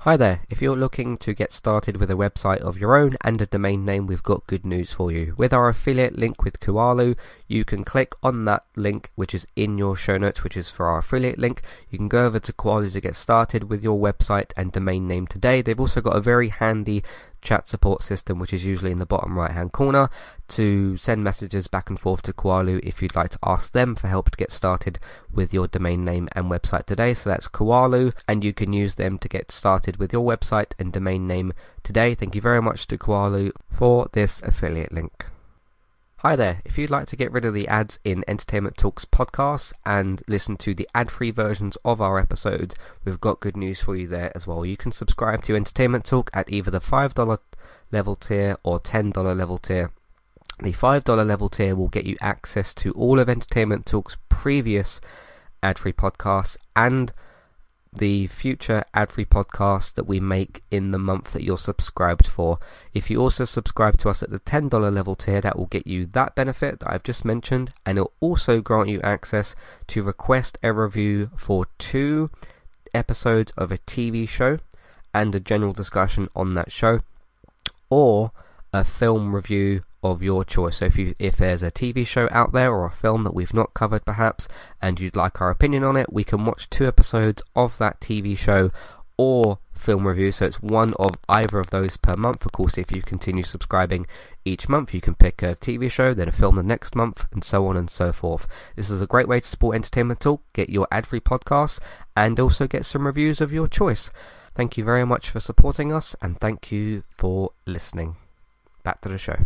Hi there, if you're looking to get started with a website of your own and a domain name, we've got good news for you. With our affiliate link with Kualu, you can click on that link which is in your show notes, which is for our affiliate link. You can go over to Kualu to get started with your website and domain name today. They've also got a very handy chat support system, which is usually in the bottom right hand corner, to send messages back and forth to Kualu if you'd like to ask them for help to get started with your domain name and website today. So that's Kualu, and you can use them to get started with your website and domain name today. Thank you very much to Kualu for this affiliate link. Hi there, if you'd like to get rid of the ads in Entertainment Talks podcasts and listen to the ad-free versions of our episodes, we've got good news for you there as well. You can subscribe to Entertainment Talk at either the $5 level tier or $10 level tier. The $5 level tier will get you access to all of Entertainment Talk's previous ad-free podcasts and the future ad-free podcasts that we make in the month that you're subscribed for. If you also subscribe to us at the $10 level tier, that will get you that benefit that I've just mentioned, and it'll also grant you access to request a review for 2 episodes of a TV show and a general discussion on that show, or a film review of your choice. So if there's a TV show out there or a film that we've not covered perhaps and you'd like our opinion on it, we can watch 2 episodes of that TV show or film review. So it's one of either of those per month. Of course, if you continue subscribing each month, you can pick a TV show, then a film the next month, and so on and so forth. This is a great way to support Entertainment Talk, get your ad-free podcasts, and also get some reviews of your choice. Thank you very much for supporting us, and thank you for listening. Back to the show.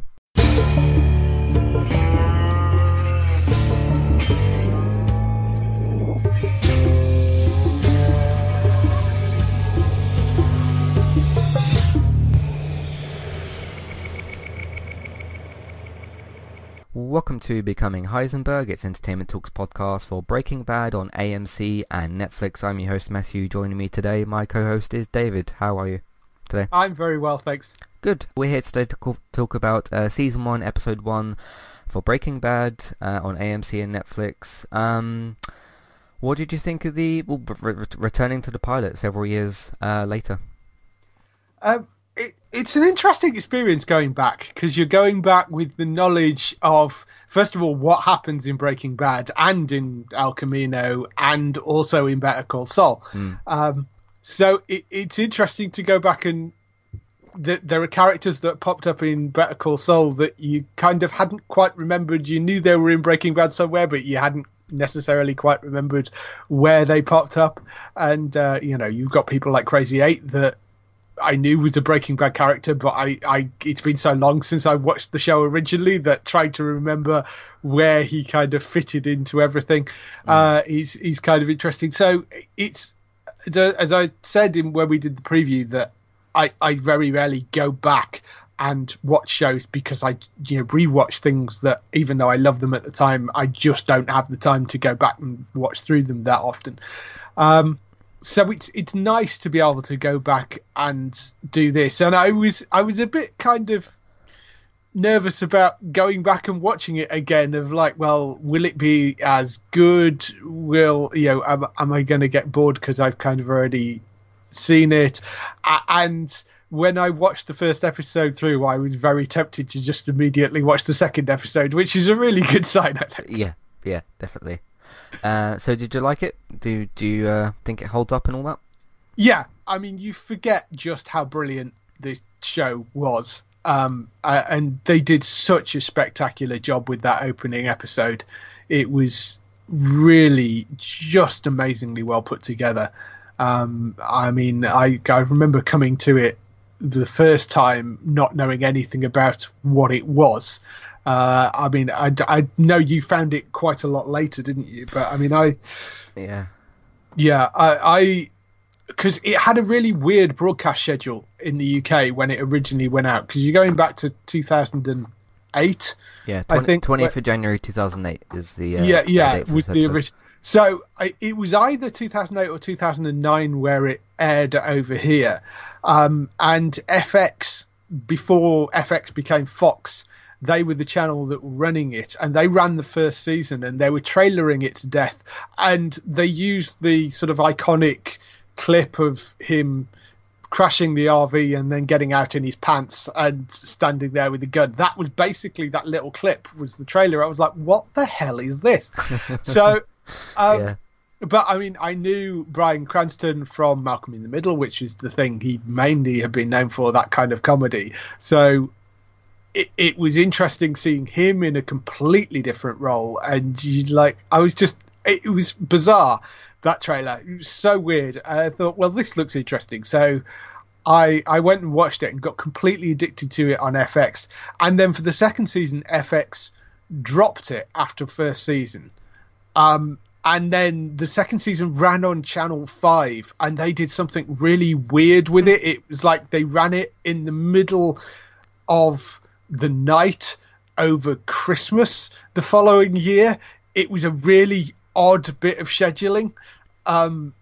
Welcome to Becoming Heisenberg. It's Entertainment Talks podcast for Breaking Bad on AMC and Netflix. I'm your host Matthew. Joining me today, my co-host is David. How are you today? I'm very well, thanks. Good. We're here today to talk about Season 1, Episode 1 for Breaking Bad on AMC and Netflix. What did you think of the returning to the pilot several years later? It's an interesting experience going back, because you're going back with the knowledge of, first of all, what happens in Breaking Bad and in El Camino and also in Better Call Saul. So it's interesting to go back, and there are characters that popped up in Better Call Saul that you kind of hadn't quite remembered. You knew they were in Breaking Bad somewhere, but you hadn't necessarily quite remembered where they popped up. And, you've got people like Crazy 8 that I knew was a Breaking Bad character, but it's been so long since I watched the show originally that trying to remember where he kind of fitted into everything is kind of interesting. So it's, as I said when we did the preview, that I very rarely go back and watch shows because I rewatch things that, even though I love them at the time, I just don't have the time to go back and watch through them that often. So it's nice to be able to go back and do this. And I was a bit kind of nervous about going back and watching it again, of like, well, will it be as good? Am I going to get bored because I've kind of already seen it? And when I watched the first episode through, I was very tempted to just immediately watch the second episode, which is a really good sign, I think. Yeah, definitely. So did you like it? Do you think it holds up and all that? Yeah, I mean, you forget just how brilliant this show was. And they did such a spectacular job with that opening episode. It was really just amazingly well put together. I mean, I remember coming to it the first time not knowing anything about what it was. I mean, I know you found it quite a lot later, didn't you? But I mean, because it had a really weird broadcast schedule in the UK when it originally went out, because you're going back to 2008. Yeah, I think 20th of January 2008 is the was the original. So it was either 2008 or 2009 where it aired over here, and FX, before FX became Fox, they were the channel that were running it, and they ran the first season, and they were trailering it to death, and they used the sort of iconic clip of him crashing the RV and then getting out in his pants and standing there with the gun. That was basically that little clip was the trailer. I was like, what the hell is this? So, but I mean, I knew Bryan Cranston from Malcolm in the Middle, which is the thing he mainly had been known for, that kind of comedy. So it was interesting seeing him in a completely different role. And it was bizarre, that trailer. It was so weird. I thought, well, this looks interesting. So I went and watched it and got completely addicted to it on FX. And then for the second season, FX dropped it after first season. And then the second season ran on Channel 5, and they did something really weird with it. It was like they ran it in the middle of the night over Christmas the following year. It was a really odd bit of scheduling. So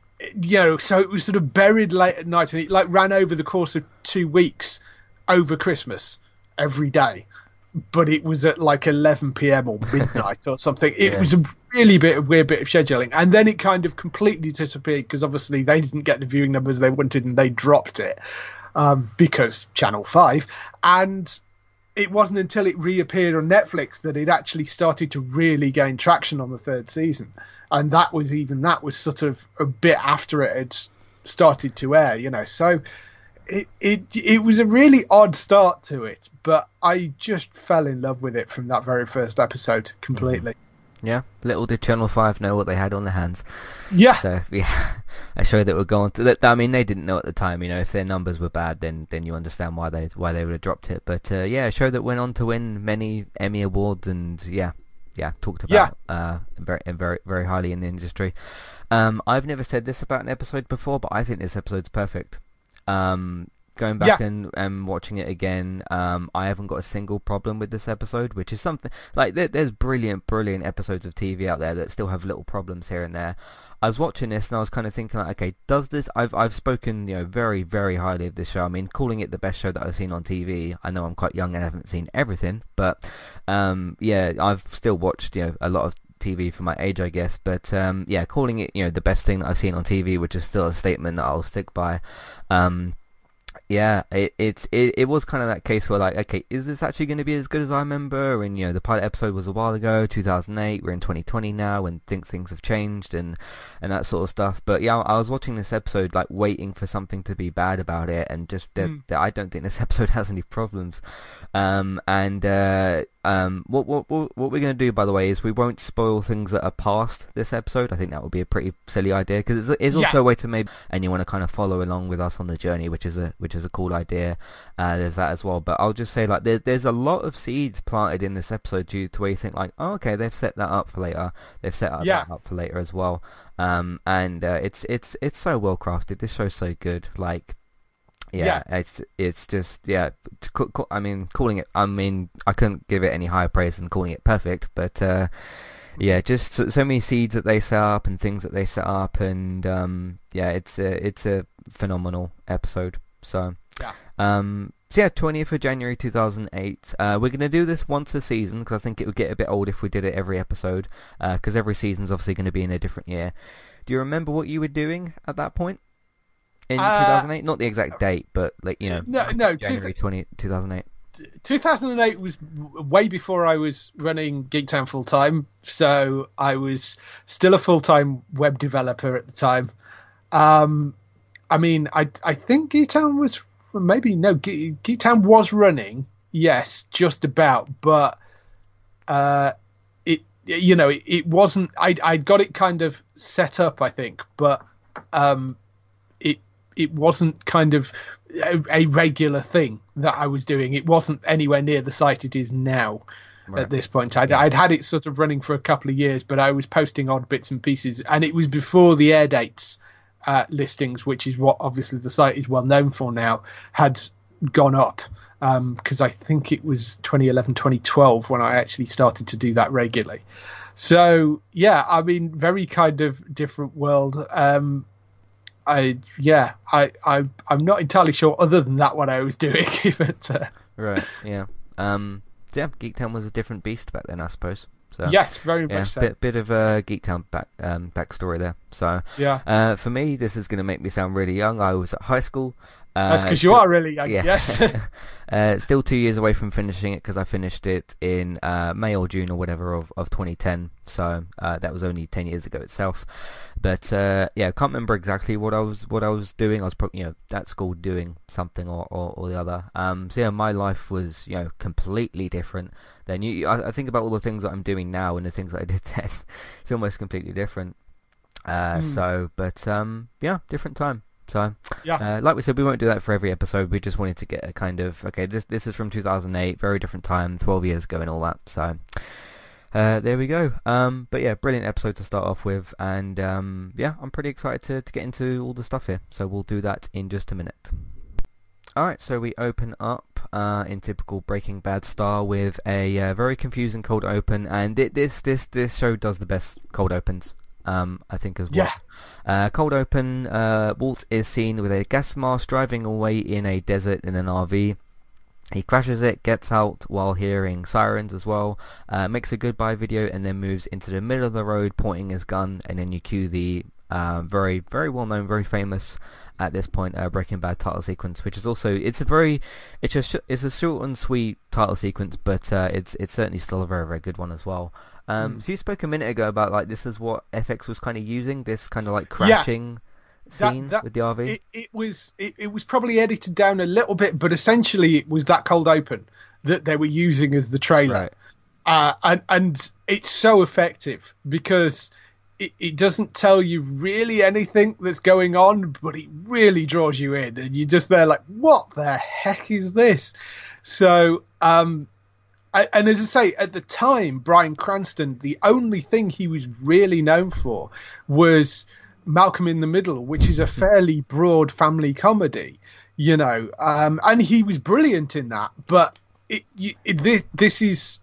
it was sort of buried late at night, and it like ran over the course of 2 weeks over Christmas every day. But it was at like 11 p.m. or midnight or something. It was a really weird bit of scheduling. And then it kind of completely disappeared because obviously they didn't get the viewing numbers they wanted and they dropped it because Channel 5. And it wasn't until it reappeared on Netflix that it actually started to really gain traction on the third season. And that was sort of a bit after it had started to air, So it was a really odd start to it, but I just fell in love with it from that very first episode completely. Yeah, little did Channel 5 know what they had on their hands. Yeah. So, a show that would go on to that. I mean, they didn't know at the time, if their numbers were bad, then you understand why they would have dropped it. But, a show that went on to win many Emmy Awards and, talked about very, very, very highly in the industry. I've never said this about an episode before, but I think this episode's perfect. Going back and watching it again, I haven't got a single problem with this episode, which is something like there's brilliant episodes of TV out there that still have little problems here and there. I was watching this and I was kind of thinking, like, okay, does this? I've spoken, very, very highly of this show. I mean, calling it the best show that I've seen on TV. I know I'm quite young and haven't seen everything, but I've still watched a lot of TV for my age, I guess, but calling it the best thing that I've seen on TV, which is still a statement that I'll stick by. It was kind of that case where, like, okay, is this actually going to be as good as I remember? And the pilot episode was a while ago, 2008. We're in 2020 now, and things have changed and that sort of stuff. But I was watching this episode like waiting for something to be bad about it, and just I don't think this episode has any problems. What we're going to do, by the way, is we won't spoil things that are past this episode. I think that would be a pretty silly idea, because it's also a way to maybe, and you want to kind of follow along with us on the journey, which is a cool idea. There's that as well. But I'll just say, like, there's a lot of seeds planted in this episode to where you think, like, oh, okay, they've set that up for later. They've set that up for later as well. It's so well crafted. This show's so good. Like, it's just I mean, calling it. I mean, I couldn't give it any higher praise than calling it perfect. But just so many seeds that they set up and things that they set up, and it's a phenomenal episode. So 20th of January 2008. We're gonna do this once a season because I think it would get a bit old if we did it every episode. Because every season's obviously going to be in a different year. Do you remember what you were doing at that point? In 2008, not the exact date, but like January 2008. 2008 was way before I was running Geektown full time, so I was still a full-time web developer at the time. I mean, I think Geektown was Geektown was running, yes, just about, but it wasn't. I'd got it kind of set up, I think, but it wasn't kind of a regular thing that I was doing. It wasn't anywhere near the site it is now at this point. I'd had it sort of running for a couple of years, but I was posting odd bits and pieces, and it was before the air dates listings, which is what obviously the site is well known for now, had gone up, because I think it was 2011, 2012 when I actually started to do that regularly. So, I mean, very kind of different world. I'm not entirely sure other than that what I was doing. But, right, yeah. Geektown was a different beast back then, I suppose. So yes, very yeah, much so. bit of a Geek Town backstory there. So Yeah, for me, this is going to make me sound really young. I was at high school. that's because you are really young. Yeah. Yes. Still 2 years away from finishing it because I finished it in May or June or whatever of 2010. So that was only 10 years ago itself. But yeah, I can't remember exactly what I was doing. I was probably at school doing something or the other. So yeah, my life was completely different. Then I think about all the things that I'm doing now and the things that I did then. It's almost completely different. So, but yeah, different time. So, Yeah. like we said, we won't do that for every episode. We just wanted to get a kind of, okay, this is from 2008, very different time, 12 years ago and all that. So, there we go. But yeah, brilliant episode to start off with. And yeah, I'm pretty excited to get into all the stuff here. So we'll do that in just a minute. Alright, so we open up in typical Breaking Bad style with a very confusing cold open. And this show does the best cold opens. I think as well. Cold open, Walt is seen with a gas mask driving away in a desert in an RV. He crashes it, gets out while hearing sirens as well, makes a goodbye video and then moves into the middle of the road pointing his gun, and then you cue the very, very well known, very famous at this point Breaking Bad title sequence, which is also it's a short and sweet title sequence, but it's certainly still a very, very good one as well. So you spoke a minute ago about like this is what FX was kind of using, this kind of like crashing scene with the RV. It was probably edited down a little bit, but essentially it was that cold open that they were using as the trailer. Right. And it's so effective because it doesn't tell you really anything that's going on, but it really draws you in, and you're just there like, what the heck is this? So, and as I say, at the time, Bryan Cranston, the only thing he was really known for was Malcolm in the Middle, which is a fairly broad family comedy, and he was brilliant in that. But this is,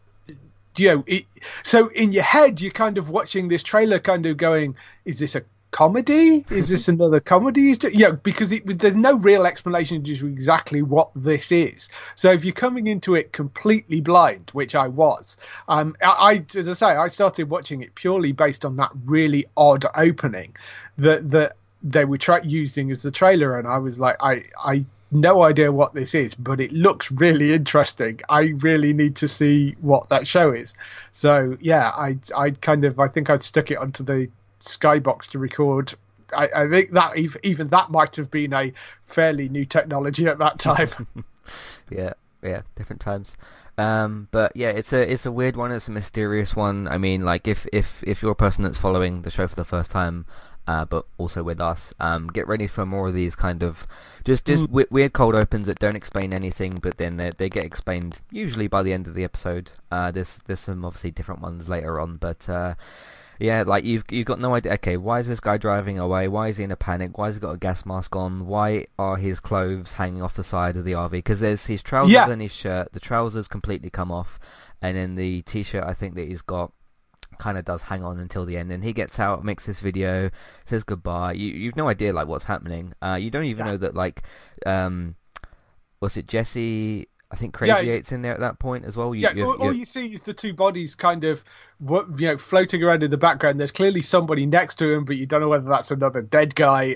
so in your head, you're kind of watching this trailer, kind of going, is this a comedy? Is this another comedy? Because there's no real explanation to exactly what this is. So if you're coming into it completely blind, which I was, as I say, I started watching it purely based on that really odd opening that they were using as the trailer, and I was like, I no idea what this is, but it looks really interesting. I really need to see what that show is. So yeah, I think I'd stuck it onto the Skybox to record. I think that even that might have been a fairly new technology at that time. yeah, different times. But yeah, it's a weird one. It's a mysterious one. I mean, like if you're a person that's following the show for the first time, but also with us, get ready for more of these kind of just weird cold opens that don't explain anything, but then they get explained usually by the end of the episode. There's some obviously different ones later on, but yeah, like you've got no idea. Okay, why is this guy driving away? Why is he in a panic? Why has he got a gas mask on? Why are his clothes hanging off the side of the RV? Because there's his trousers and his shirt. The trousers completely come off, and then the t-shirt I think that he's got kind of does hang on until the end. And he gets out, makes this video, says goodbye. You've no idea like what's happening. You don't even know that like was it Jesse? I think Crazy Eight's in there at that point as well. All you see is the two bodies kind of floating around in the background. There's clearly somebody next to him, but you don't know whether that's another dead guy.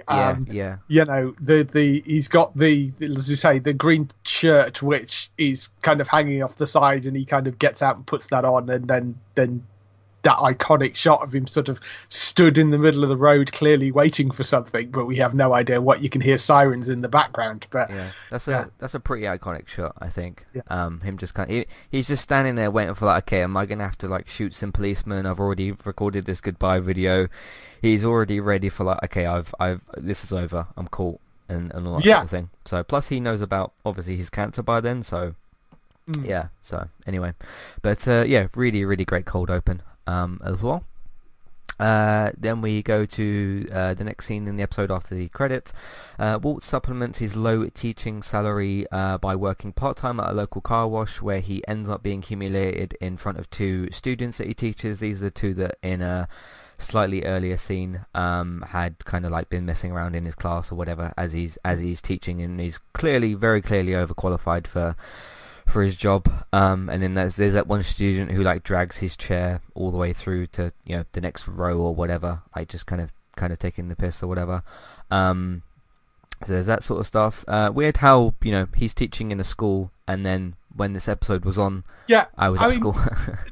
He's got as you say, the green shirt, which is kind of hanging off the side, and he kind of gets out and puts that on, and then that iconic shot of him sort of stood in the middle of the road, clearly waiting for something, but we have no idea what. You can hear sirens in the background, but that's a pretty iconic shot, I think. Him just he's just standing there waiting for like, okay, am I gonna have to like shoot some policemen? I've already recorded this goodbye video. He's already ready for like, okay, I've this is over. I'm caught and all that sort of thing. So plus he knows about obviously his cancer by then. So yeah. So anyway, but yeah, really really great cold open. As well. Then we go to the next scene in the episode after the credits. Walt supplements his low teaching salary by working part-time at a local car wash, where he ends up being humiliated in front of two students that he teaches. These are the two that in a slightly earlier scene had kind of like been messing around in his class or whatever as he's teaching, and he's very clearly overqualified for for his job. And then there's that one student who like drags his chair all the way through to the next row or whatever, like just kind of taking the piss or whatever. So there's that sort of stuff. Weird how he's teaching in a school, and then when this episode was on, I was at school.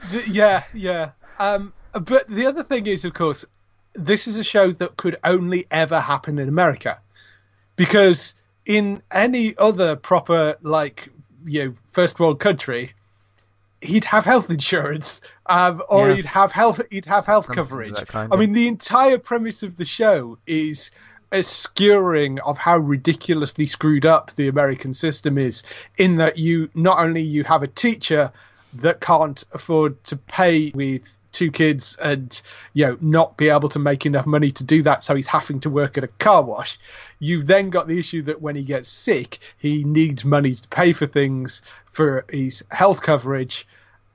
But the other thing is, of course, this is a show that could only ever happen in America, because in any other proper first world country, he'd have health insurance, or he'd have health coverage. I mean, the entire premise of the show is a skewering of how ridiculously screwed up the American system is, in that you have a teacher that can't afford to pay with 2 kids and not be able to make enough money to do that, so he's having to work at a car wash. You've then got the issue that when he gets sick, he needs money to pay for things for his health coverage,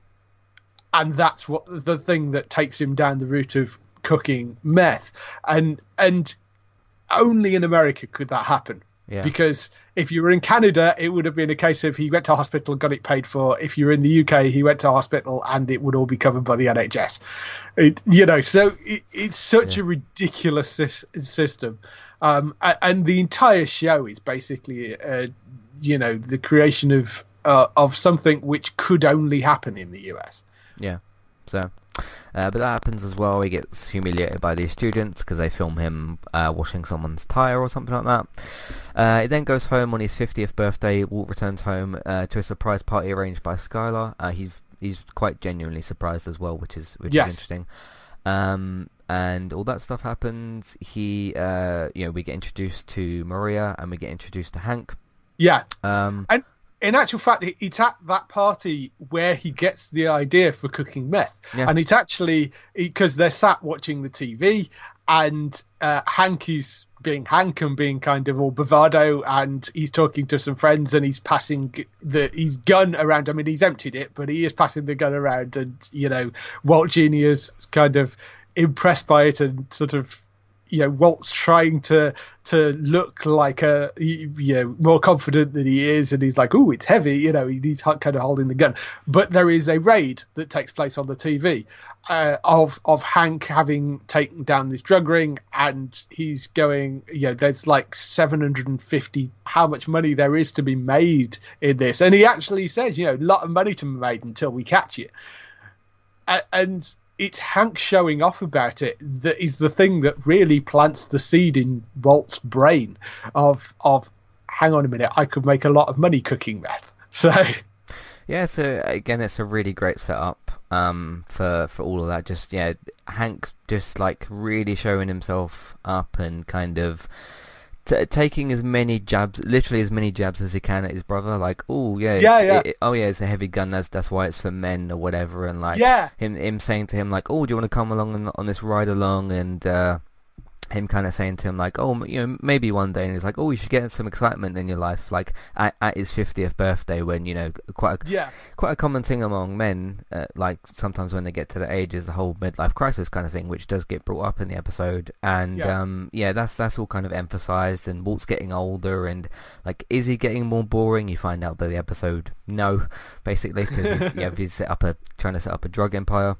and that's what the thing that takes him down the route of cooking meth. And only in America could that happen. Yeah. Because if you were in Canada, it would have been a case of he went to hospital and got it paid for. If you're in the UK, he went to hospital and it would all be covered by the NHS. So it's such a ridiculous system. And the entire show is basically, the creation of something which could only happen in the US. Yeah. So, but that happens as well. He gets humiliated by these students because they film him washing someone's tyre or something like that. He then goes home on his 50th birthday. Walt returns home to a surprise party arranged by Skylar. He's quite genuinely surprised as well, which is interesting. And all that stuff happens. We get introduced to Maria and we get introduced to Hank. Yeah. And in actual fact, it's at that party where he gets the idea for cooking meth. Yeah. And it's actually because they're sat watching the TV, and Hank is being Hank and being kind of all bravado, and he's talking to some friends, and he's passing his gun around. I mean, he's emptied it, but he is passing the gun around, and Walt Jr. is kind of impressed by it, and sort of Walt's trying to look like more confident than he is, and he's like, "Ooh, it's heavy," he's kind of holding the gun. But there is a raid that takes place on the TV of Hank having taken down this drug ring, and he's going, there's like 750 how much money there is to be made in this, and he actually says, a lot of money to be made until we catch you, and it's Hank showing off about it that is the thing that really plants the seed in Walt's brain of hang on a minute, I could make a lot of money cooking meth. So again, it's a really great setup for all of that. Just Hank just like really showing himself up and kind of taking as many jabs as he can at his brother, like, it's a heavy gun, that's why it's for men or whatever, and like him saying to him like, oh, do you want to come along on this ride along, and him kind of saying to him like, oh, maybe one day, and he's like, oh, you should get some excitement in your life, like at his 50th birthday, when quite a common thing among men, like sometimes when they get to the age, is the whole midlife crisis kind of thing, which does get brought up in the episode, and that's all kind of emphasized. And Walt's getting older, and like, is he getting more boring? You find out by the episode, no, basically, because he's trying to set up a drug empire.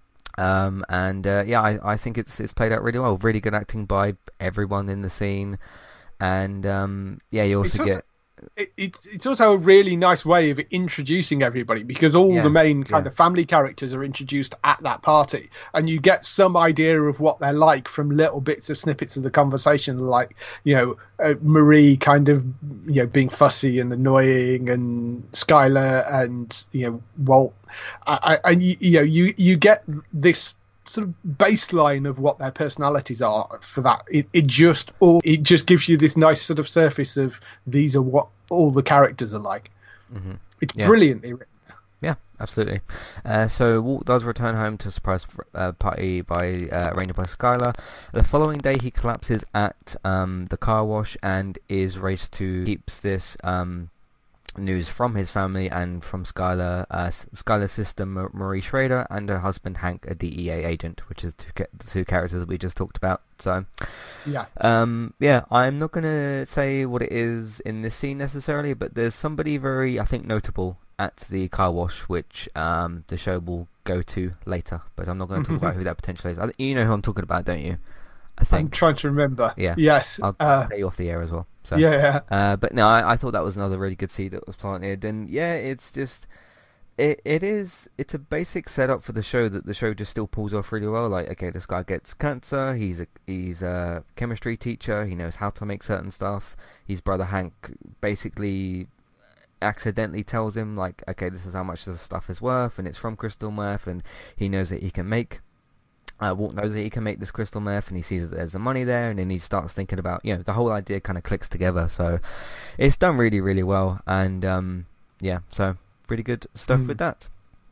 I think it's played out really well. Really good acting by everyone in the scene, and you also get. It's also a really nice way of introducing everybody, because all the main kind of family characters are introduced at that party, and you get some idea of what they're like from little bits of snippets of the conversation, like Marie kind of being fussy and annoying, and Skylar and Walt, and you get this sort of baseline of what their personalities are for that. It just gives you this nice sort of surface of these are what all the characters are like. Mm-hmm. It's brilliantly written. Yeah, absolutely. So Walt does return home to a surprise party arranged by Skylar. The following day, he collapses at the car wash and is raced to keeps this news from his family and from Skylar's sister Marie Schrader and her husband Hank, a DEA agent, which is the two characters that we just talked about. So I'm not going to say what it is in this scene necessarily, but there's somebody very, I think, notable at the car wash, which the show will go to later. But I'm not going to talk about who that potentially is. You know who I'm talking about, don't you? I think. I'm trying to remember. Yeah. Yes. I'll get you off the air as well. So. Yeah. But no, I thought that was another really good seed that was planted, and yeah, it's just. It's a basic setup for the show that the show just still pulls off really well. Like, okay, this guy gets cancer, he's a chemistry teacher, he knows how to make certain stuff. His brother Hank basically accidentally tells him, like, okay, this is how much this stuff is worth, and it's from crystal meth, and he knows that he can make Walt knows that he can make this crystal meth, and he sees that there's the money there, and then he starts thinking about, the whole idea kind of clicks together. So it's done really, really well, and so really good stuff with that.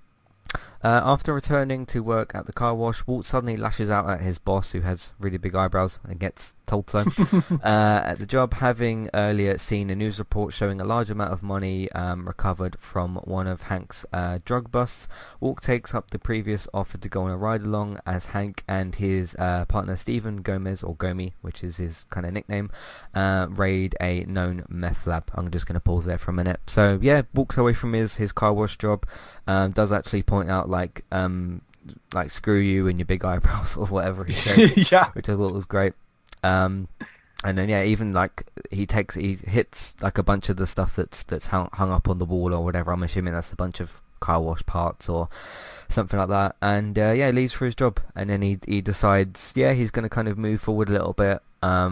After returning to work at the car wash, Walt suddenly lashes out at his boss, who has really big eyebrows and gets told so. At the job, having earlier seen a news report showing a large amount of money recovered from one of Hank's drug busts, Walt takes up the previous offer to go on a ride-along as Hank and his partner Stephen Gomez, or Gomi, which is his kind of nickname, raid a known meth lab. I'm just going to pause there for a minute. So yeah, walks away from his car wash job, does actually point out like screw you and your big eyebrows or whatever he said, yeah, which I thought was great. And then even like he hits like a bunch of the stuff that's hung up on the wall or whatever. I'm assuming that's a bunch of car wash parts or something like that. And leaves for his job, and then he decides he's going to kind of move forward a little bit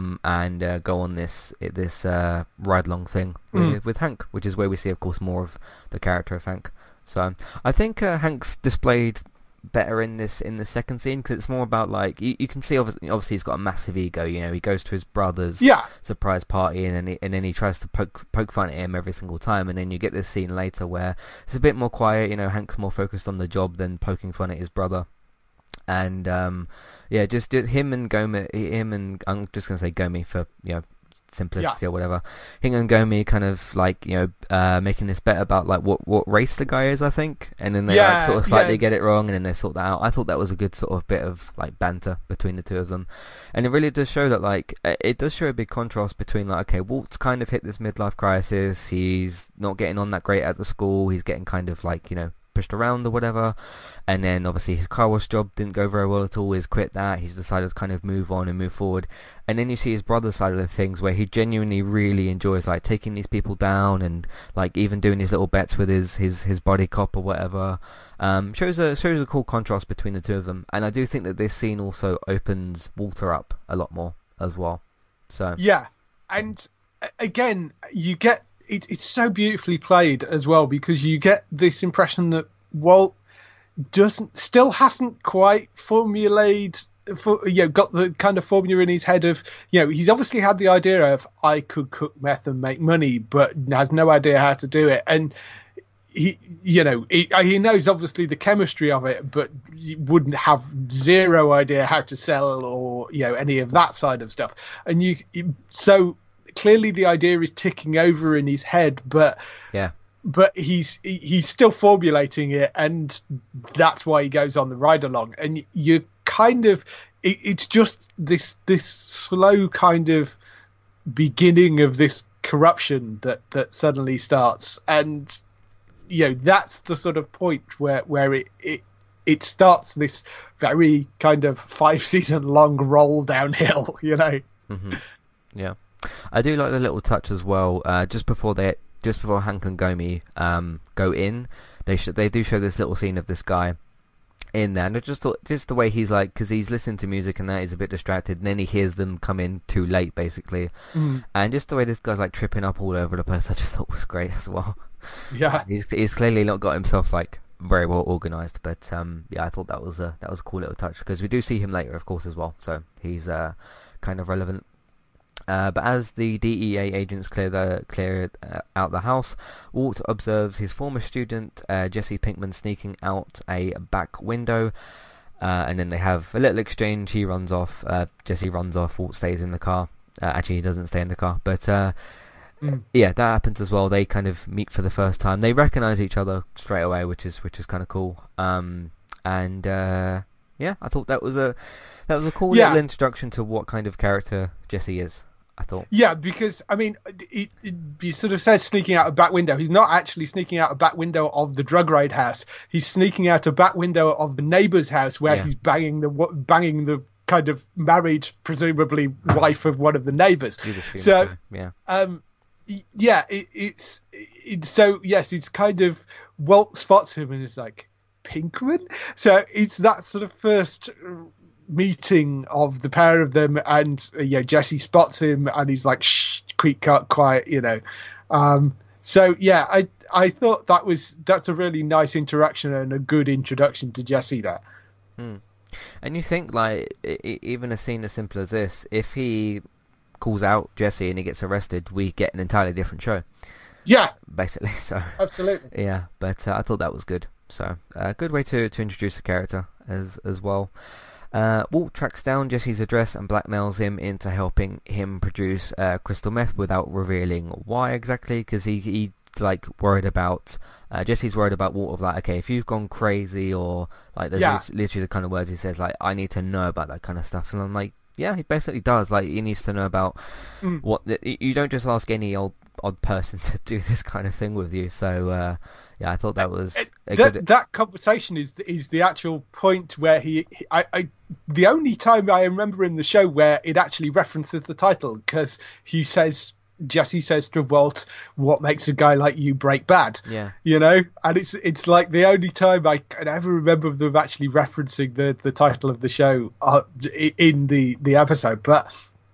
and go on this ride along thing with Hank, which is where we see, of course, more of the character of Hank. So I think Hank's displayed better in the second scene, because it's more about like you can see obviously he's got a massive ego. He goes to his brother's surprise party, and then he tries to poke fun at him every single time, and then you get this scene later where it's a bit more quiet. Hank's more focused on the job than poking fun at his brother. And just him and I'm just gonna say Gomi for simplicity or whatever. Hing and Gomi kind of like making this bet about like what race the guy is, I think, and then they sort of slightly get it wrong, and then they sort that out. I thought that was a good sort of bit of like banter between the two of them, and it really does show that like it does show a big contrast between like, okay, Walt's kind of hit this midlife crisis, he's not getting on that great at the school, he's getting kind of like pushed around or whatever, and then obviously his car wash job didn't go very well at all. He's quit that, he's decided to kind of move on and move forward, and then you see his brother's side of the things, where he genuinely really enjoys like taking these people down and like even doing these little bets with his buddy cop or whatever. Shows a cool contrast between the two of them, and I do think that this scene also opens Walter up a lot more as well. So and again you get it's so beautifully played as well, because you get this impression that Walt still hasn't quite got the kind of formula in his head of, he's obviously had the idea of I could cook meth and make money, but has no idea how to do it. And he knows obviously the chemistry of it, but wouldn't have zero idea how to sell or, any of that side of stuff. And so clearly the idea is ticking over in his head, but he's still formulating it, and that's why he goes on the ride along. And you kind of it's just this slow kind of beginning of this corruption that suddenly starts, and that's the sort of point where it starts this very kind of 5-season long roll downhill. Mm-hmm. Yeah. I do like the little touch as well. Just before Hank and Gomi go in, they do show this little scene of this guy in there, and I just thought just the way he's like, because he's listening to music and that, he's a bit distracted, and then he hears them come in too late basically, and just the way this guy's like tripping up all over the place, I just thought was great as well. He's clearly not got himself like very well organised, but I thought that was a cool little touch, because we do see him later, of course, as well, so he's kind of relevant. But as the DEA agents clear out the house, Walt observes his former student, Jesse Pinkman, sneaking out a back window, and then they have a little exchange. He runs off, Jesse runs off, Walt stays in the car. Actually, he doesn't stay in the car, but that happens as well. They kind of meet for the first time. They recognise each other straight away, which is kind of cool. I thought that was a cool little introduction to what kind of character Jesse is. I thought. Yeah, because I mean, he sort of says sneaking out a back window. He's not actually sneaking out a back window of the drug raid house. He's sneaking out a back window of the neighbour's house where he's banging the kind of married, presumably wife of one of the neighbours. So yeah. Yeah, it's so yes, it's kind of Walt spots him and is like, Pinkman. So it's that sort of first meeting of the pair of them, and Jesse spots him and he's like, shh, quiet, so yeah, I thought that's a really nice interaction and a good introduction to Jesse there. And you think, like, even a scene as simple as this, if he calls out Jesse and he gets arrested, we get an entirely different show. Yeah, basically. So absolutely. Yeah, but I thought that was good. So a good way to introduce the character as well. Walt tracks down Jesse's address and blackmails him into helping him produce crystal meth without revealing why exactly, because he like worried about Jesse's worried about Walt of like, okay, if you've gone crazy, or like there's literally the kind of words he says, like, I need to know about that kind of stuff. And I'm like, yeah, he basically does. Like, he needs to know about what you don't just ask any odd person to do this kind of thing with you. So yeah, I thought that was that conversation is the actual point where I the only time I remember in the show where it actually references the title, because Jesse says to Walt, what makes a guy like you break bad? Yeah. And it's like the only time I can ever remember them actually referencing the title of the show in the episode. But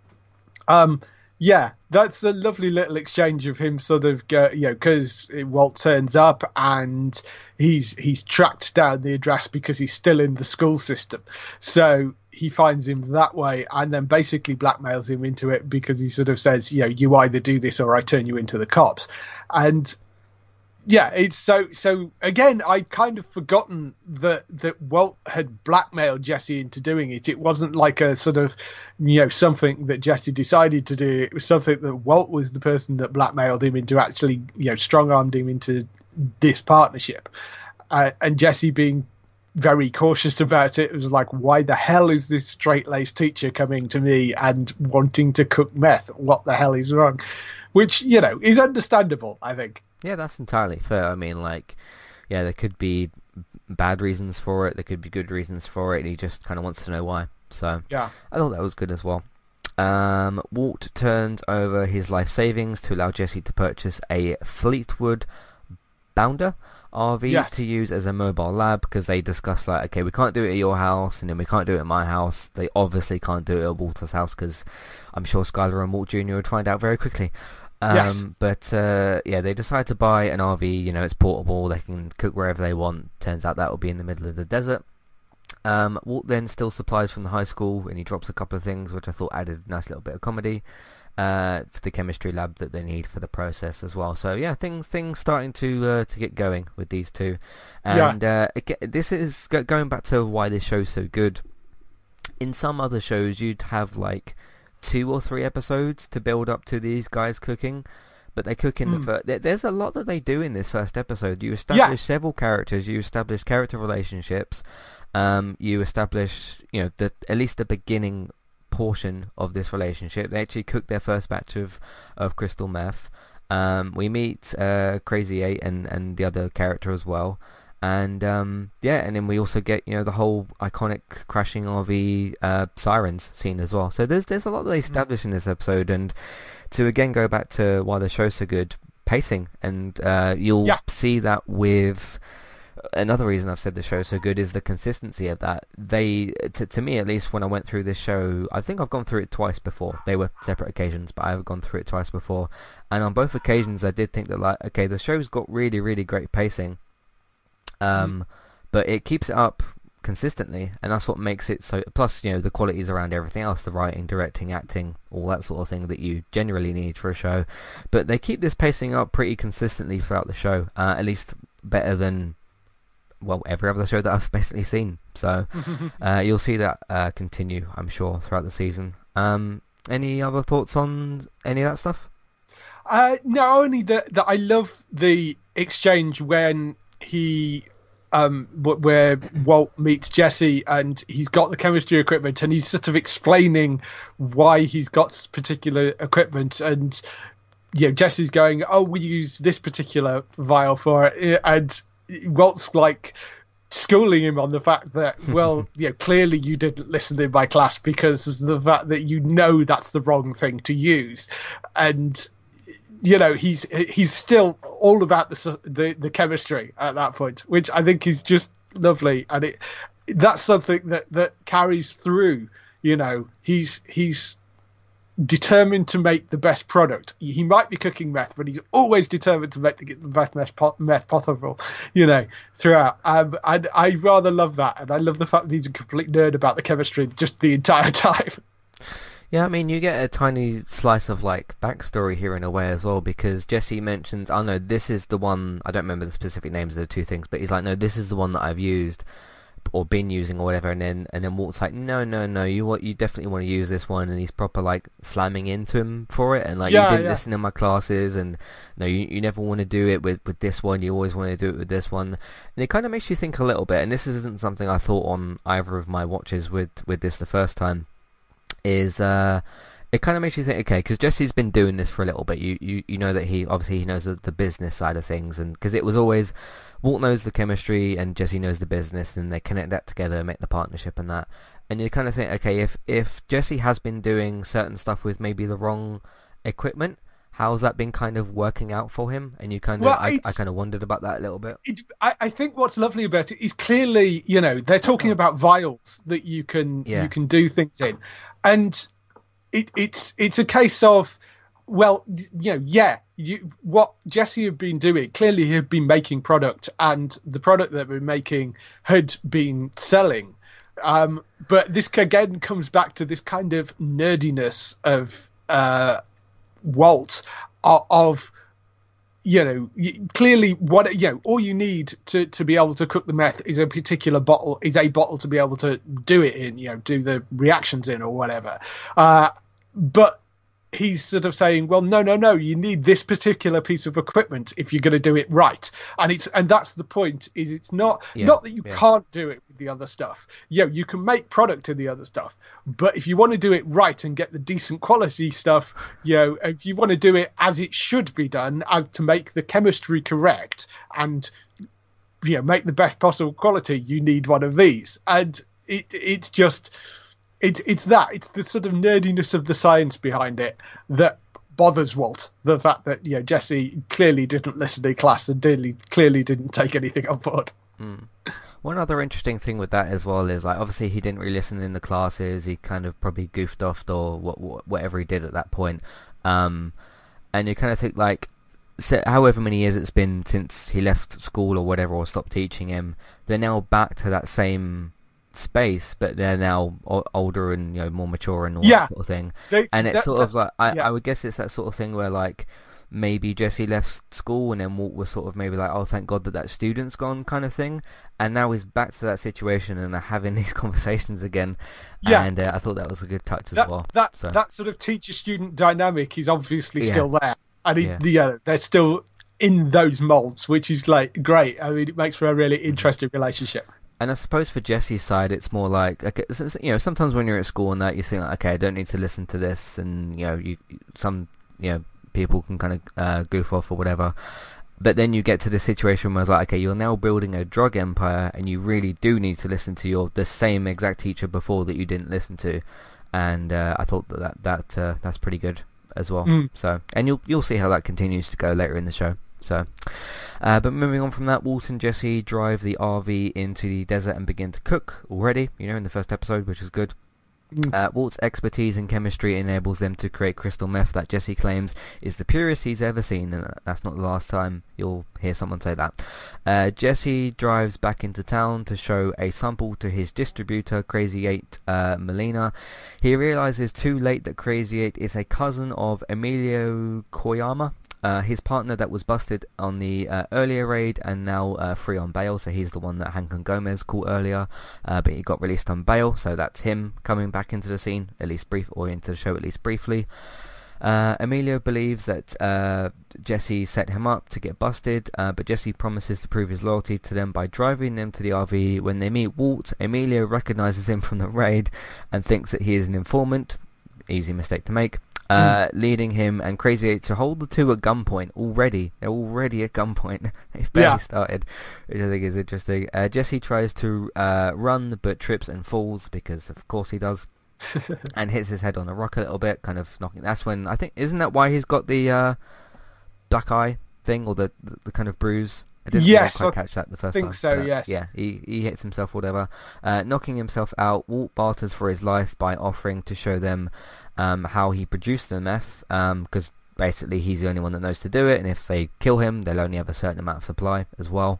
yeah, that's a lovely little exchange of him sort of because Walt turns up and he's tracked down the address because he's still in the school system. So he finds him that way and then basically blackmails him into it, because he sort of says, you either do this or I turn you into the cops. And yeah, it's so again, I'd kind of forgotten that Walt had blackmailed Jesse into doing it. It wasn't like a sort of something that Jesse decided to do. It was something that Walt was the person that blackmailed him into actually strong-armed him into this partnership. And Jesse, being very cautious about it, was like, why the hell is this straight-laced teacher coming to me and wanting to cook meth? What the hell is wrong? Which, is understandable, I think. Yeah, that's entirely fair. I mean, like, yeah, there could be bad reasons for it, there could be good reasons for it, and he just kind of wants to know why. So yeah, I thought that was good as well. Walt turns over his life savings to allow Jesse to purchase a Fleetwood Bounder RV to use as a mobile lab, because they discuss, like, okay, we can't do it at your house, and then we can't do it at my house. They obviously can't do it at Walter's house, because I'm sure Skylar and Walt Jr. would find out very quickly. But yeah, they decide to buy an RV. It's portable, they can cook wherever they want. Turns out that will be in the middle of the desert. Walt then steals supplies from the high school, and he drops a couple of things which I thought added a nice little bit of comedy for the chemistry lab that they need for the process as well. So yeah, things starting to get going with these two. And this is going back to why this show's so good. In some other shows you'd have like 2 or 3 episodes to build up to these guys cooking, but they cook in the first. There's a lot that they do in this first episode. You establish several characters, you establish character relationships, you establish at least the beginning portion of this relationship. They actually cook their first batch of crystal meth. We meet Crazy 8 and the other character as well. And and then we also get the whole iconic crashing RV sirens scene as well. So there's a lot that they establish in this episode, and to again go back to why the show's so good, pacing, and you'll see that with another reason I've said the show's so good is the consistency of that. They to me at least, when I went through this show, I think I've gone through it twice before. They were separate occasions, but I've gone through it twice before, and on both occasions I did think that, like, okay, the show's got really, really great pacing. But it keeps it up consistently, and that's what makes it so. Plus, the qualities around everything else, the writing, directing, acting, all that sort of thing that you generally need for a show. But they keep this pacing up pretty consistently throughout the show, at least better than, well, every other show that I've basically seen. So you'll see that continue, I'm sure, throughout the season. Any other thoughts on any of that stuff? No, only that I love the exchange when he where Walt meets Jesse, and he's got the chemistry equipment, and he's sort of explaining why he's got particular equipment, and Jesse's going, "Oh, we use this particular vial for it," and Walt's like schooling him on the fact that, well, clearly you didn't listen in my class because of the fact that that's the wrong thing to use, and he's still all about the chemistry at that point, which I think is just lovely, and that's something that carries through. He's determined to make the best product. He might be cooking meth, but he's always determined to make the best meth possible, throughout. And I rather love that, and I love the fact that he's a complete nerd about the chemistry just the entire time. Yeah, I mean, you get a tiny slice of backstory here in a way as well, because Jesse mentions, "Oh no, this is the one." I don't remember the specific names of the two things, but he's like, "No, this is the one that I've used or been using or whatever," and then Walt's like, no, you definitely want to use this one, and he's proper slamming into him for it, and you didn't listen in my classes, and no, you never want to do it with this one, you always want to do it with this one, and it kind of makes you think a little bit, and this isn't something I thought on either of my watches with this the first time, is it kind of makes you think, okay, because Jesse's been doing this for a little bit, you know that he knows the business side of things, and because it was always Walt knows the chemistry and Jesse knows the business, and they connect that together and make the partnership and that. And you kind of think, okay, if Jesse has been doing certain stuff with maybe the wrong equipment, how's that been kind of working out for him? And you kind of, I kind of wondered about that a little bit. I think what's lovely about it is clearly, they're talking about vials that you can do things in, and it's a case of, well, what Jesse had been doing, clearly he had been making product, and the product that we're making had been selling. But this again comes back to this kind of nerdiness of Walt, of clearly what all you need to be able to cook the meth is a particular bottle, to be able to do it in, do the reactions in or whatever. But he's sort of saying, well, no, you need this particular piece of equipment if you're going to do it right. And that's the point, is it's not that you can't do it with the other stuff. You can make product in the other stuff, but if you want to do it right and get the decent quality stuff, if you want to do it as it should be done, to make the chemistry correct and make the best possible quality, you need one of these. And it's just... It's the sort of nerdiness of the science behind it that bothers Walt. The fact that Jesse clearly didn't listen in class and clearly didn't take anything on board. One other interesting thing with that as well is obviously he didn't really listen in the classes. He kind of probably goofed off or whatever he did at that point. And you kind of think however many years it's been since he left school or whatever, or stopped teaching him, they're now back to that same space, but they're now older and more mature and all that sort of thing. It's sort of I would guess it's that sort of thing where maybe Jesse left school and then Walt was sort of maybe oh, thank God that student's gone kind of thing, and now he's back to that situation and they're having these conversations again. And I thought that was a good touch as well. That sort of teacher-student dynamic is obviously still there, and they're still in those molds, which is great. I mean, it makes for a really interesting relationship. And I suppose for Jesse's side, it's more okay, sometimes when you're at school and that, you think okay, I don't need to listen to this, and people can kind of goof off or whatever. But then you get to the situation where it's okay, you're now building a drug empire, and you really do need to listen to the same exact teacher before that you didn't listen to. And I thought that's pretty good as well. So, and you'll see how that continues to go later in the show. So, but moving on from that, Walt and Jesse drive the RV into the desert and begin to cook already, in the first episode, which is good. Walt's expertise in chemistry enables them to create crystal meth that Jesse claims is the purest he's ever seen, and that's not the last time you'll hear someone say that. Jesse drives back into town to show a sample to his distributor, Crazy 8 Molina. He realizes too late that Crazy 8 is a cousin of Emilio Koyama, his partner that was busted on the earlier raid and now free on bail. So he's the one that Hank and Gomez caught earlier, but he got released on bail, so that's him coming back into the scene, at least into the show at least briefly. Emilio believes that Jesse set him up to get busted, but Jesse promises to prove his loyalty to them by driving them to the RV. When they meet Walt, Emilio recognizes him from the raid and thinks that he is an informant. Easy mistake to make. Leading him and Crazy 8 to hold the two at gunpoint already. They're already at gunpoint. They've barely started, which I think is interesting. Jesse tries to run but trips and falls, because of course he does. And hits his head on a rock a little bit, kind of knocking. That's when, I think, isn't that why he's got the black eye thing, or the kind of bruise? I didn't really quite catch that the first time. I think so, yes. Yeah, he hits himself or whatever. Knocking himself out, Walt barters for his life by offering to show them how he produced the meth, because basically he's the only one that knows to do it, and if they kill him, they'll only have a certain amount of supply as well.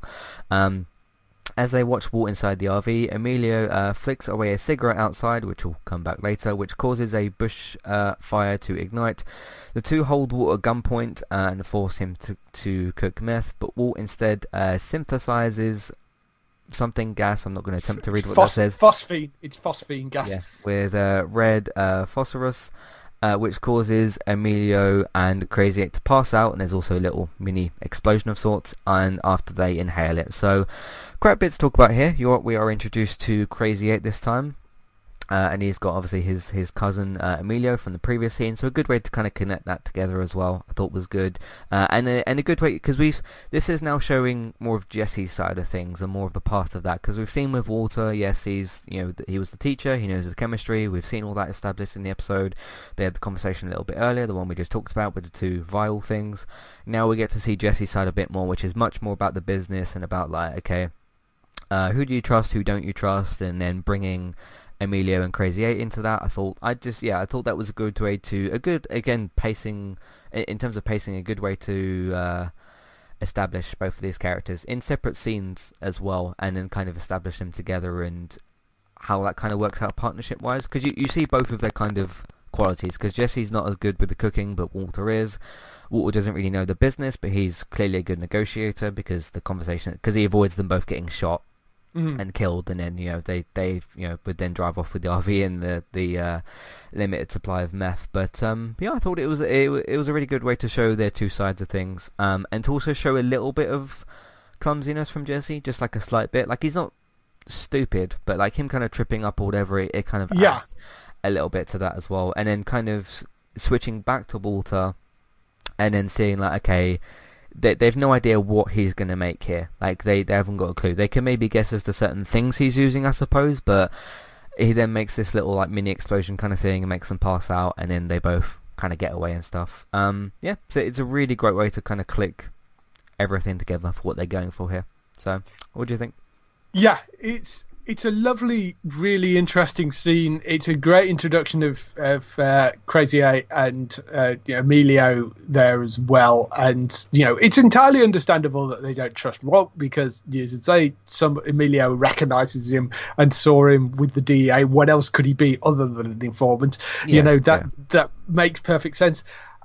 As they watch Walt inside the RV, Emilio flicks away a cigarette outside, which will come back later, which causes a bush fire to ignite. The two hold Walt at gunpoint and force him to cook meth, but Walt instead synthesizes something gas. I'm not going to attempt to read what that says. Phosphine. It's phosphine gas. Yeah, with red phosphorus, which causes Emilio and Crazy 8 to pass out, and there's also a little mini explosion of sorts, and after they inhale it. So quite a bit to talk about here. We are introduced to Crazy 8 this time, and he's got obviously his cousin Emilio from the previous scene, so a good way to kind of connect that together as well, I thought was good. And a good way, because this is now showing more of Jesse's side of things and more of the past of that, because we've seen with Walter, yes, he was the teacher, he knows the chemistry, we've seen all that established in the episode. They had the conversation a little bit earlier, the one we just talked about with the two vial things. Now we get to see Jesse's side a bit more, which is much more about the business and about like, okay, who do you trust, who don't you trust, and then bringing Emilio and Crazy 8 into that. I thought that was a good way to, pacing, in terms of pacing, a good way to establish both of these characters in separate scenes as well, and then kind of establish them together and how that kind of works out partnership wise, because you see both of their kind of qualities, because Jesse's not as good with the cooking, but Walter is. Walter doesn't really know the business, but he's clearly a good negotiator, because he avoids them both getting shot and killed, and then they would then drive off with the RV and the limited supply of meth. But I thought it was a really good way to show their two sides of things, and to also show a little bit of clumsiness from Jesse, just like a slight bit. Like, he's not stupid, but like him kind of tripping up or whatever, it kind of adds a little bit to that as well. And then kind of switching back to Walter, and then seeing like, okay, they've no idea what he's going to make here. Like, they haven't got a clue. They can maybe guess as to certain things he's using, I suppose, but he then makes this little like mini explosion kind of thing and makes them pass out, and then they both kind of get away and stuff. So it's a really great way to kind of click everything together for what they're going for here. So what do you think? Yeah, it's a lovely, really interesting scene. It's a great introduction of Crazy 8 and Emilio there as well. And it's entirely understandable that they don't trust Walt, because, as I say, Emilio recognizes him and saw him with the DEA. What else could he be other than an informant? That makes perfect sense.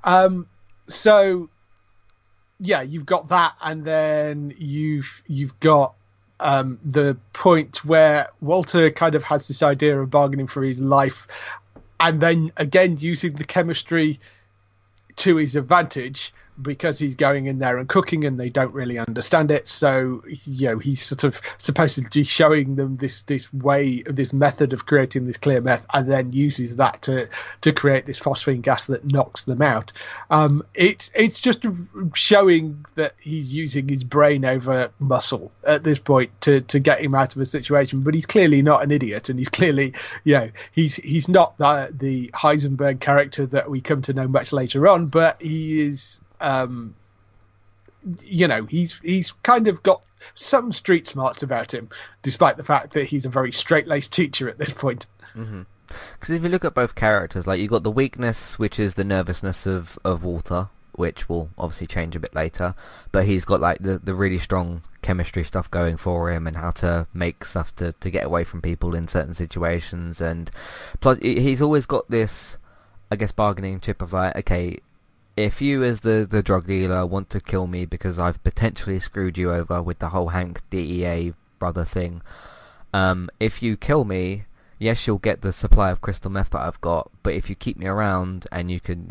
So you've got that, and then you've got the point where Walter kind of has this idea of bargaining for his life, and then again using the chemistry to his advantage, because he's going in there and cooking and they don't really understand it. So he's sort of supposedly showing them this method of creating this clear meth, and then uses that to create this phosphine gas that knocks them out. It's just showing that he's using his brain over muscle at this point to get him out of a situation. But he's clearly not an idiot, and he's clearly he's not the Heisenberg character that we come to know much later on, but he is. He's kind of got some street smarts about him, despite the fact that he's a very straight-laced teacher at this point. Because if you look at both characters, like, you've got the weakness, which is the nervousness of Walter, which will obviously change a bit later, but he's got like the really strong chemistry stuff going for him, and how to make stuff to get away from people in certain situations. And plus he's always got this, I guess, bargaining chip of like, okay, if you as the drug dealer want to kill me because I've potentially screwed you over with the whole Hank DEA brother thing, if you kill me, yes, you'll get the supply of crystal meth that I've got, but if you keep me around and you can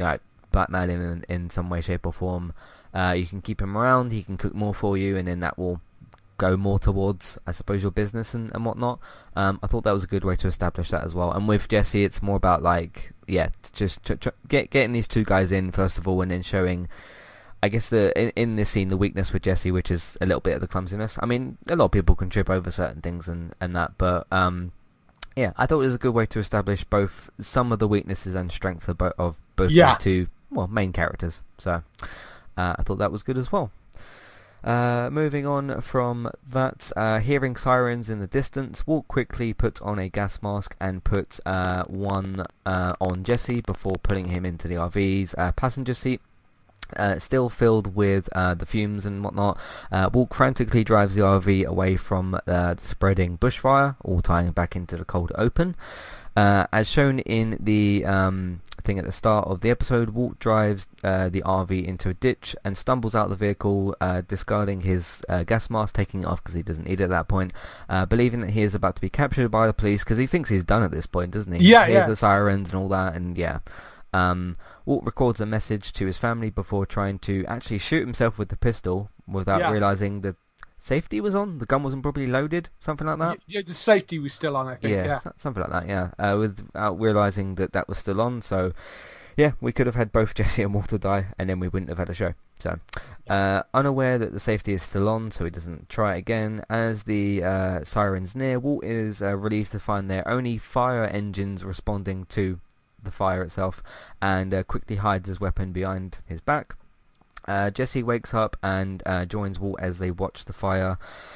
blackmail him in some way, shape or form, you can keep him around, he can cook more for you, and then that will go more towards, I suppose, your business and whatnot. I thought that was a good way to establish that as well. And with Jesse, it's more about like, just getting these two guys in first of all, and then showing, I guess, in this scene, the weakness with Jesse, which is a little bit of the clumsiness. I mean, a lot of people can trip over certain things and that, but I thought it was a good way to establish both some of the weaknesses and strength of both these two main characters. So I thought that was good as well. Moving on from that, hearing sirens in the distance, Walt quickly puts on a gas mask and puts one on Jesse before putting him into the RV's passenger seat. Still filled with the fumes and whatnot. Walt frantically drives the RV away from the spreading bushfire, all tying back into the cold open. As shown in the thing at the start of the episode, Walt drives the RV into a ditch and stumbles out of the vehicle, discarding his gas mask, taking it off because he doesn't need it at that point, believing that he is about to be captured by the police because he thinks he's done at this point, doesn't he? Yeah, he hears the sirens and all that, and Walt records a message to his family before trying to actually shoot himself with the pistol without realising that safety was on. The gun wasn't probably loaded, something like that. Yeah, the safety was still on, I think. Yeah. Something like that, without realising that was still on. So, we could have had both Jesse and Walter die, and then we wouldn't have had a show. So, unaware that the safety is still on, so he doesn't try it again. As the sirens near, Walt is relieved to find there only fire engines responding to the fire itself, and quickly hides his weapon behind his back. Jesse wakes up and joins Walt as they watch the fire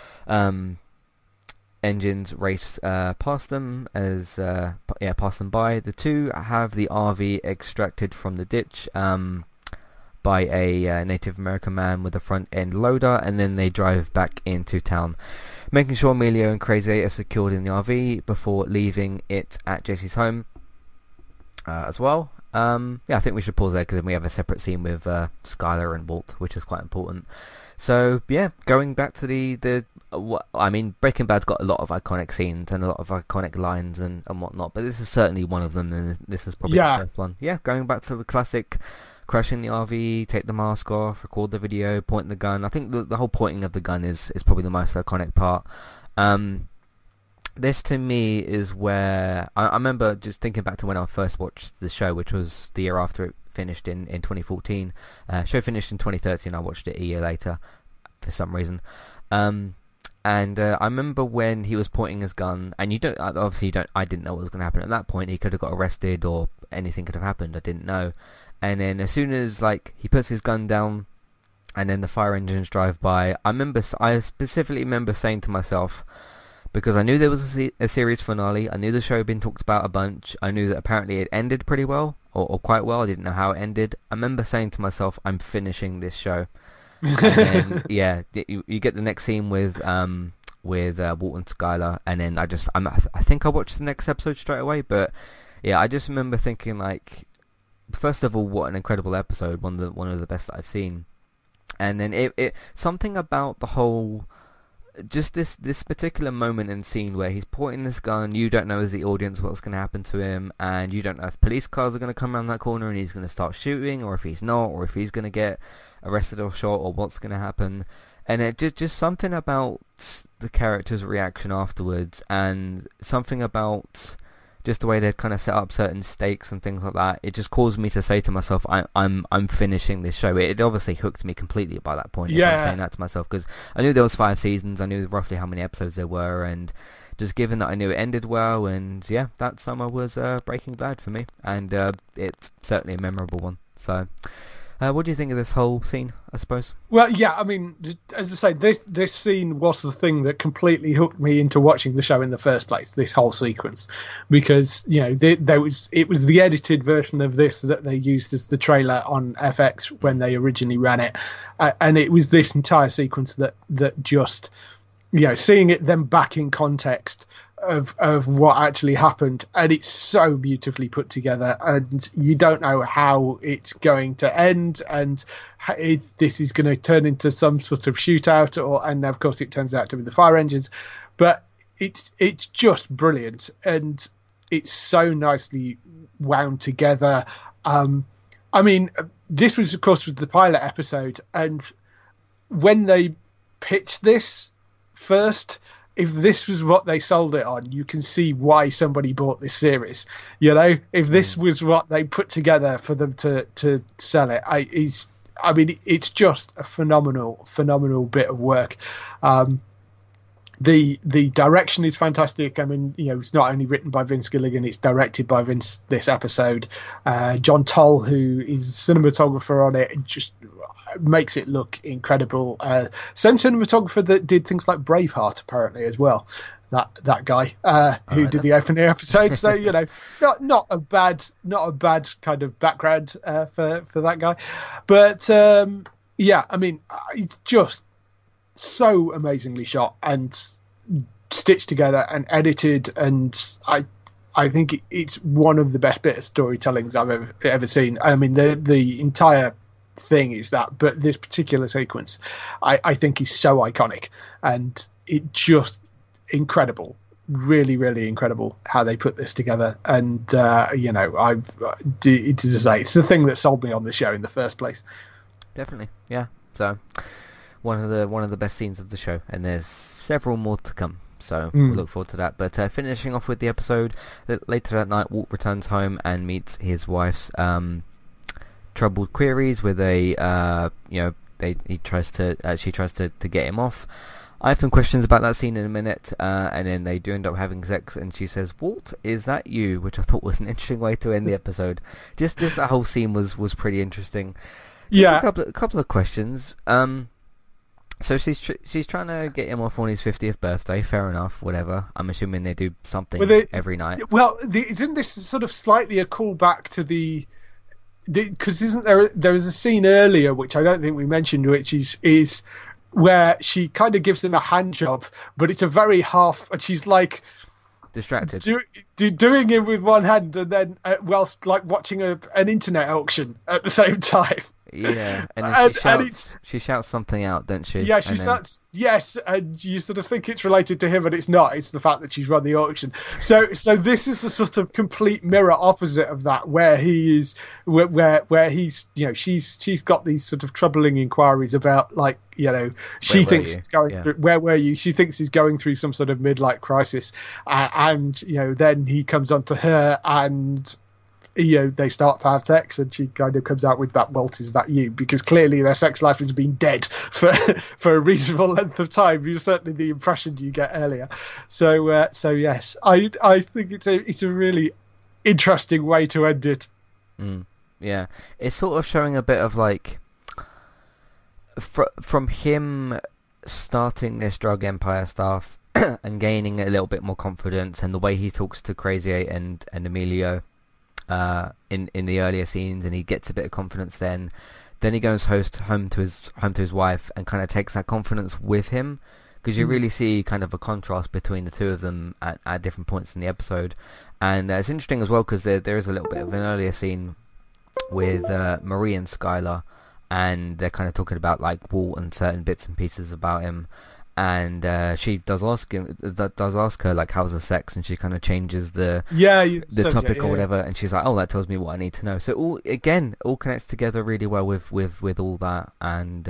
engines race past them pass them by. The two have the RV extracted from the ditch by a Native American man with a front end loader, and then they drive back into town, making sure Emilio and Crazy are secured in the RV before leaving it at Jesse's home as well. I think we should pause there because then we have a separate scene with Skylar and Walt, which is quite important. So going back to Breaking Bad's got a lot of iconic scenes and a lot of iconic lines and whatnot, but this is certainly one of them, and this is probably the first one. Going back to the classic crashing the RV, take the mask off, record the video, point the gun. I think the whole pointing of the gun is probably the most iconic part. This to me is where I remember just thinking back to when I first watched the show, which was the year after it finished in 2014. Show finished in 2013. I watched it a year later for some reason. And I remember when he was pointing his gun, and I didn't know what was going to happen at that point. He could have got arrested or anything could have happened. I didn't know. And then as soon as he puts his gun down, and then the fire engines drive by, I specifically remember saying to myself, because I knew there was a series finale, I knew the show had been talked about a bunch, I knew that apparently it ended pretty well, or quite well, I didn't know how it ended. I remember saying to myself, I'm finishing this show. And then, you get the next scene with Walt and Skylar, and then I think I watched the next episode straight away, but I just remember thinking, first of all, what an incredible episode, one of the best that I've seen. And then it something about the whole, just this particular moment and scene where he's pointing this gun, you don't know as the audience what's going to happen to him, and you don't know if police cars are going to come around that corner and he's going to start shooting, or if he's not, or if he's going to get arrested or shot, or what's going to happen. And it just something about the character's reaction afterwards, and something about just the way they kind of set up certain stakes and things like that. It just caused me to say to myself, I'm finishing this show. It obviously hooked me completely by that point. I'm saying that to myself, because I knew there was 5 seasons. I knew roughly how many episodes there were, and just given that I knew it ended well, and that summer was Breaking Bad for me, and it's certainly a memorable one. So what do you think of this whole scene, I suppose? Well, I mean, as I say, this scene was the thing that completely hooked me into watching the show in the first place, this whole sequence, because, it was the edited version of this that they used as the trailer on FX when they originally ran it. And it was this entire sequence that just, seeing it then back in context of what actually happened, and it's so beautifully put together, and you don't know how it's going to end, and if this is going to turn into some sort of shootout, and of course it turns out to be the fire engines, but it's just brilliant, and it's so nicely wound together. I mean, this was, of course, with the pilot episode, and when they pitched this first, if this was what they sold it on, you can see why somebody bought this series. You know, if this was what they put together for them to sell it, it's just a phenomenal bit of work. The direction is fantastic. I mean, you know, it's not only written by Vince Gilligan, it's directed by Vince this episode. John Toll, who is cinematographer on it, just makes it look incredible. Same cinematographer that did things like Braveheart, apparently, as well. That guy who did the opening episode. So, you know, not a bad kind of background for that guy. But yeah, I mean, it's just so amazingly shot and stitched together and edited, and I think it's one of the best bit of storytellings I've ever seen. I mean, the entire thing is that, but this particular sequence I think is so iconic, and it just incredible, really incredible how they put this together. And you know, it's the thing that sold me on the show in the first place. Definitely, yeah. So one of the best scenes of the show, and there's several more to come, so we'll look forward to that. But finishing off with the episode, later that night, Walt returns home and meets his wife's troubled queries with she tries to get him off. I have some questions about that scene in a minute, and then they do end up having sex, and she says, "Walt, is that you?" Which I thought was an interesting way to end the episode. Just that whole scene was pretty interesting. Yeah, a couple of questions. So she's trying to get him off on his 50th birthday. Fair enough, whatever. I'm assuming they do something every night. Well, isn't this sort of slightly a callback to because isn't there is a scene earlier which I don't think we mentioned, which is where she kind of gives him a hand job, but it's a very half, and she's like distracted, doing it with one hand, and then whilst like watching an internet auction at the same time. Yeah, and then she shouts something out, doesn't she? Yeah, she shouts, yes, and you sort of think it's related to him, but it's not. It's the fact that she's run the auction. So this is the sort of complete mirror opposite of that, where he is, where he's, you know, she's got these sort of troubling inquiries about, like, you know, she thinks he's going through, where were you? She thinks he's going through some sort of midlife crisis, and you know, then he comes onto her and, you know, they start to have sex, and she kind of comes out with that, "Walt, is that you?" Because clearly their sex life has been dead for a reasonable length of time. You're certainly the impression you get earlier. So yes, I think it's a really interesting way to end it. Yeah, it's sort of showing a bit of like from him starting this drug empire stuff and gaining a little bit more confidence, and the way he talks to Crazy 8 and Emilio in the earlier scenes, and he gets a bit of confidence then he goes home to his wife and kind of takes that confidence with him, because you really see kind of a contrast between the two of them at different points in the episode. And it's interesting as well because there is a little bit of an earlier scene with Marie and Skylar, and they're kind of talking about like Walt and certain bits and pieces about him. And she does ask her like, how's the sex, and she kind of changes the topic or whatever, and she's like, oh, that tells me what I need to know. So all connects together really well with all that, and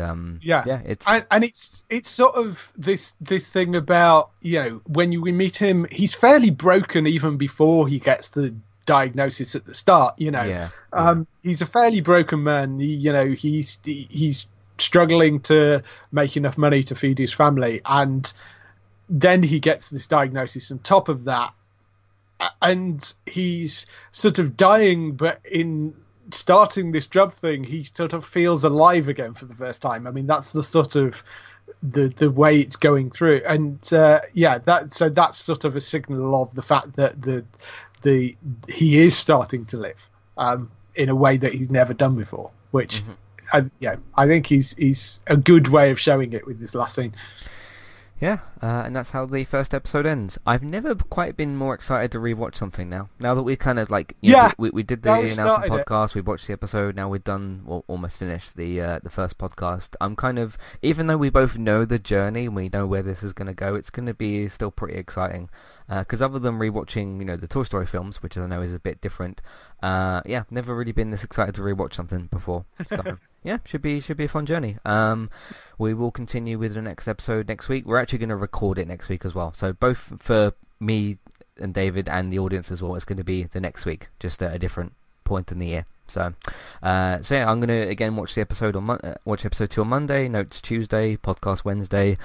it's sort of this thing about, you know, when we meet him, he's fairly broken even before he gets the diagnosis at the start, you know. He's a fairly broken man. He's struggling to make enough money to feed his family, and then he gets this diagnosis on top of that, and he's sort of dying, but in starting this drug thing he sort of feels alive again for the first time. I mean, that's the sort of the way it's going through, and that's sort of a signal of the fact that he is starting to live in a way that he's never done before, which I think he's a good way of showing it with this last scene. Yeah, and that's how the first episode ends. I've never quite been more excited to rewatch something now. Now that we kind of like, we did the announcement podcast, we watched the episode, now we've done, well, almost finished the first podcast. I'm kind of, even though we both know the journey and we know where this is going to go, it's going to be still pretty exciting. Because other than rewatching, the Toy Story films, which I know is a bit different, never really been this excited to rewatch something before. So, yeah, should be a fun journey. We will continue with the next episode next week. We're actually going to record it next week as well. So both for me and David and the audience as well, it's going to be the next week, just at a different point in the year. So yeah, I'm going to again watch the episode watch episode 2 on Monday, notes Tuesday, podcast Wednesday,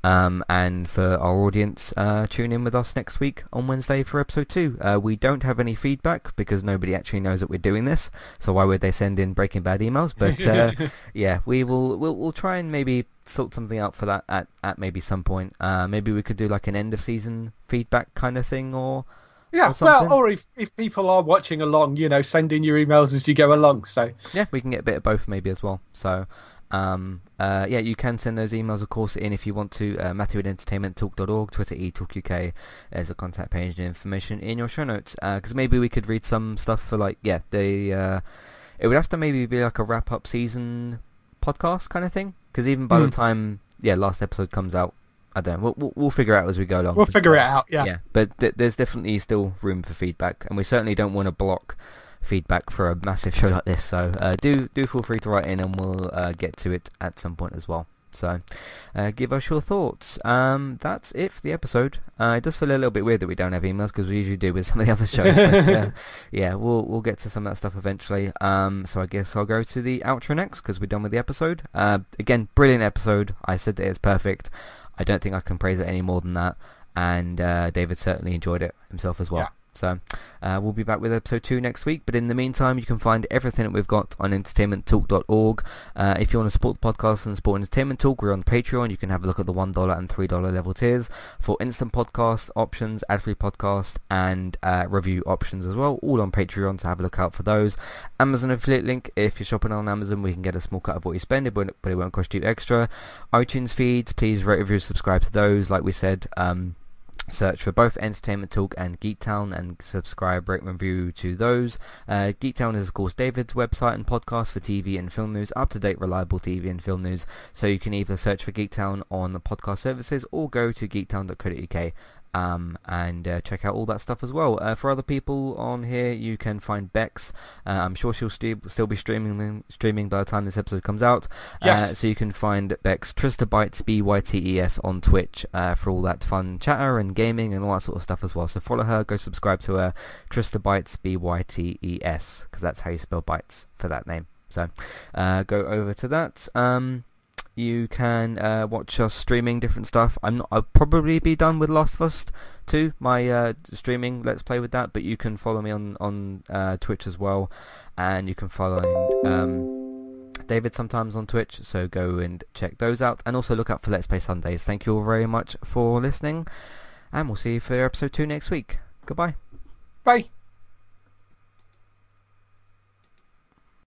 and for our audience, tune in with us next week on Wednesday for episode 2. We don't have any feedback because nobody actually knows that we're doing this, so why would they send in Breaking Bad emails? But yeah, we'll try and maybe sort something out for that at maybe some point. Maybe we could do like an end of season feedback kind of thing, or or if people are watching along, send in your emails as you go along. So yeah, we can get a bit of both maybe as well. So yeah, you can send those emails, of course, in if you want to. Matthew at entertainmenttalk.org, Twitter eTalkUK. There's a contact page and information in your show notes. Because maybe we could read some stuff for it would have to maybe be like a wrap up season podcast kind of thing. Because even by the time last episode comes out, I don't know. We'll figure it out as we go along. We'll figure it out, yeah. Yeah, but there's definitely still room for feedback, and we certainly don't want to block feedback for a massive show like this. So do feel free to write in, and we'll get to it at some point as well. So give us your thoughts. That's it for the episode. It does feel a little bit weird that we don't have emails because we usually do with some of the other shows. But, yeah, we'll get to some of that stuff eventually. So I guess I'll go to the outro next because we're done with the episode. Again, brilliant episode. I said that it's perfect. I don't think I can praise it any more than that. And David certainly enjoyed it himself as well. Yeah. So we'll be back with episode 2 next week. But in the meantime, you can find everything that we've got on entertainmenttalk.org. If you want to support the podcast and support Entertainment Talk, we're on Patreon. You can have a look at the $1 and $3 level tiers for instant podcast options, ad-free podcast, and review options as well. All on Patreon, so have a look out for those. Amazon affiliate link. If you're shopping on Amazon, we can get a small cut of what you spend, but it won't cost you extra. iTunes feeds, please rate, review, subscribe to those. Like we said, search for both Entertainment Talk and Geektown and subscribe, rate, and review to those. Geektown is, of course, David's website and podcast for TV and film news, up-to-date, reliable TV and film news. So you can either search for Geektown on the podcast services or go to geektown.co.uk and check out all that stuff as well. For other people on here, you can find Bex. I'm sure she'll still be streaming by the time this episode comes out. Yes. So you can find Bex Tristabytes, BYTES, on Twitch for all that fun chatter and gaming and all that sort of stuff as well. So follow her, go subscribe to her, Tristabytes, BYTES, because that's how you spell bytes for that name. So go over to that. You can watch us streaming different stuff. I'll probably be done with Last of Us 2, my streaming Let's Play with that, but you can follow me on Twitch as well, and you can follow David sometimes on Twitch, so go and check those out, and also look out for Let's Play Sundays. Thank you all very much for listening, and we'll see you for episode 2 next week. Goodbye. Bye.